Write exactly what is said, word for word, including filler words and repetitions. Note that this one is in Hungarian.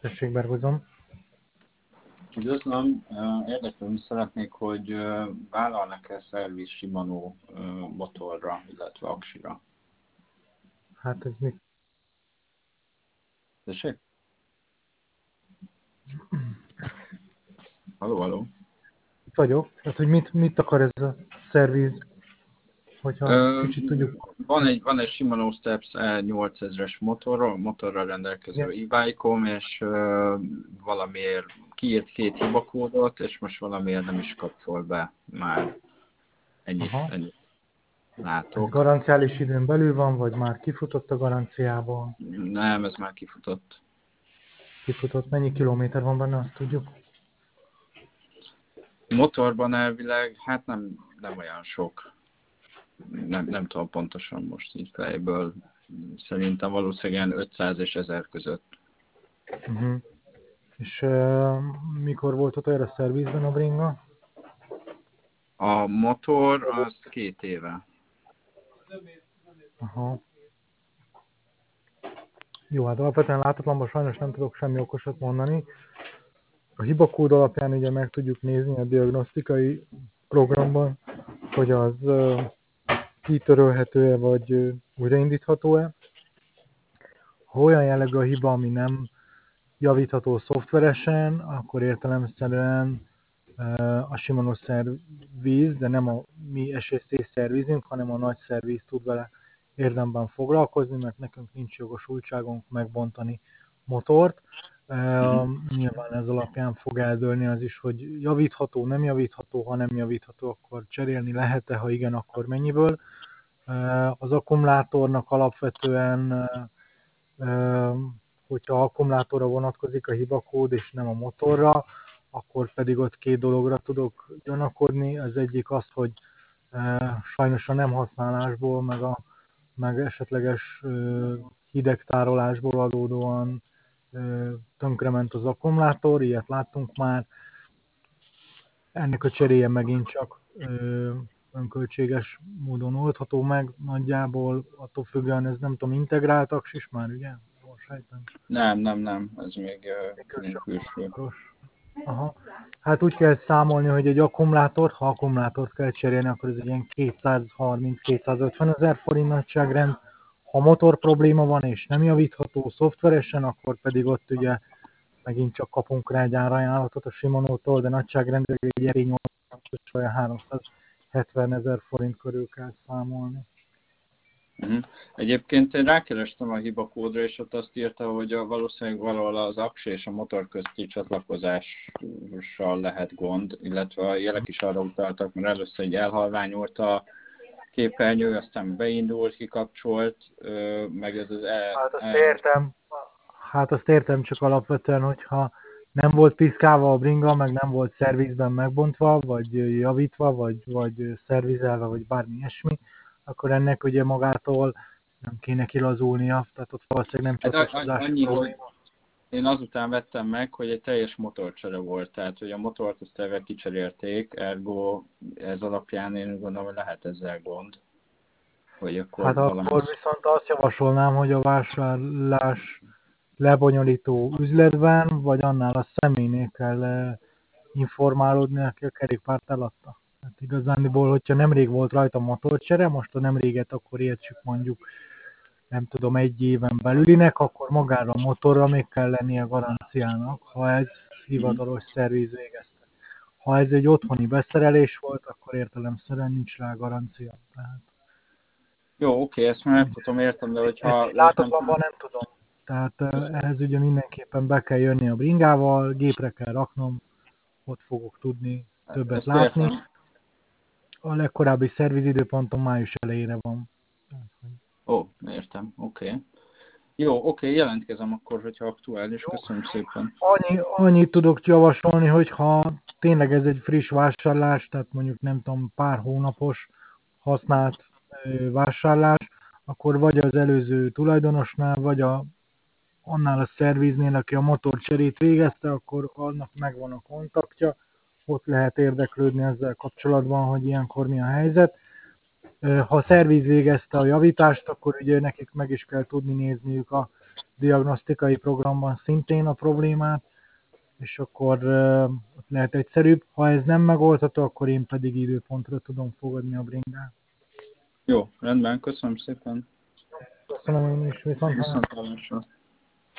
Tessék, Bergozom. Üdvözlöm, érdeklődni szeretnék, hogy vállalnak-e szerviz Shimano motorra, illetve aksira. Hát ez mit? Tessék? Halló, halló. Itt vagyok. Tehát, hogy mit, mit akar ez a szerviz, hogyha Ö, kicsit tudjuk. van egy, van egy Shimano Steps E nyolcezres motorra, motorral rendelkező e-bike-om, és ö, valamiért kiírt két hibakódot, és most valamiért nem is kapcsol be már. Ennyit, Aha. ennyit Ez látok. garanciális időn belül van, vagy már kifutott a garanciából? Nem, ez már kifutott. Kifutott. Mennyi kilométer van benne, azt tudjuk? Motorban elvileg, hát nem, nem olyan sok. Nem, nem tudom pontosan most így fejből. Szerintem valószínűleg ilyen ötszáz és ezer között. Uh-huh. És uh, mikor volt ott olyan a szervizben a bringa? A motor az két éve. Aha. Jó, hát alapvetően látatlanban sajnos nem tudok semmi okosat mondani. A hibakód alapján ugye meg tudjuk nézni a diagnosztikai programban, hogy az uh, kitörölhető-e, vagy uh, újraindítható-e. Ha olyan jellegű a hiba, ami nem javítható szoftveresen, akkor értelemszerűen uh, a Shimano szerviz, de nem a mi es es cé szervizünk, hanem a nagy szerviz tud vele érdemben foglalkozni, mert nekünk nincs jogosultságunk megbontani motort. Uh, nyilván ez alapján fog eldőlni az is, hogy javítható, nem javítható, ha nem javítható, akkor cserélni lehet-e, ha igen, akkor mennyiből. Uh, az akkumulátornak alapvetően, uh, hogyha akkumulátorra vonatkozik a hibakód és nem a motorra, akkor pedig ott két dologra tudok gyanakodni. Az egyik az, hogy uh, sajnos a nem használásból, meg a meg esetleges uh, hidegtárolásból adódóan uh, tönkrement az akkumulátor, ilyet láttunk már. Ennek a cseréje megint csak uh, önköltséges módon oldható meg, nagyjából attól függően ez nem tudom, integrált aksis már, ugye? Nem, nem, nem, ez még uh, külső. Aha. Hát úgy kell számolni, hogy egy akkumulátort, ha akkumulátort kell cserélni, akkor ez egy ilyen kétszázharminc-kétszázötven ezer forint nagyságrend. Ha motor probléma van és nem javítható szoftveresen, akkor pedig ott ugye megint csak kapunk rá egy árajánlatot a Shimano-tól, de nagyságrendileg egy er nyolcas olyan háromszázhetven ezer forint körül kell számolni. Uh-huh. Egyébként én rákerestem a hibakódra, és ott azt írta, hogy a, valószínűleg valahol az aksi és a motor közti csatlakozással lehet gond, illetve a jelek is arra utaltak, mert először egy elhalványult a képernyő, aztán beindult, kikapcsolt, meg ez az el... Hát azt értem, hát azt értem, csak alapvetően, hogyha nem volt piszkálva a bringa, meg nem volt szervizben megbontva, vagy javítva, vagy, vagy szervizelve, vagy bármi ilyesmi, akkor ennek ugye magától nem kéne kilazulnia, tehát ott valószínűleg nem csatlakozási annyi, probléma. hogy én azután vettem meg, hogy egy teljes motorcsere volt, tehát hogy a motort azt elve kicserélték, ergo ez alapján én gondolom, hogy lehet ezzel gond. Hogy akkor hát valami... akkor viszont azt javasolnám, hogy a vásárlás lebonyolító üzletben, vagy annál a személynél kell informálódni, aki a kerékpárt eladta. Hát igazándiból, hogyha nemrég volt rajta motorcsere, most a nemréget akkor értsük mondjuk, nem tudom, egy éven belülinek, akkor magára a motorra még kell lennie garanciának, ha ez hivatalos szerviz végezte. Ha ez egy otthoni beszerelés volt, akkor értelemszerűen nincs rá garancia. Tehát... Jó, oké, ezt már nem tudom, értem, de hogyha... Ezt látatlanban nem tudom. Tehát ehhez ugye mindenképpen be kell jönni a bringával, gépre kell raknom, ott fogok tudni többet ezt látni. Értem. A legkorábbi szervizidőpontom május elejére van. Ó, értem, oké. Okay. Jó, oké, jelentkezem akkor, hogyha aktuális. Köszönöm szépen. Annyi, annyit tudok javasolni, hogy ha tényleg ez egy friss vásárlás, tehát mondjuk nem tudom, pár hónapos használt vásárlás, akkor vagy az előző tulajdonosnál, vagy a, annál a szerviznél, aki a motorcserét végezte, akkor annak megvan a kontaktja, ott lehet érdeklődni ezzel kapcsolatban, hogy ilyenkor mi a helyzet. Ha a szerviz végezte a javítást, akkor ugye nekik meg is kell tudni nézniük a diagnosztikai programban szintén a problémát, és akkor ott lehet egyszerűbb. Ha ez nem megoldható, akkor én pedig időpontra tudom fogadni a bringát. Jó, rendben, köszönöm szépen. Köszönöm én is, viszont Viszontlátásra.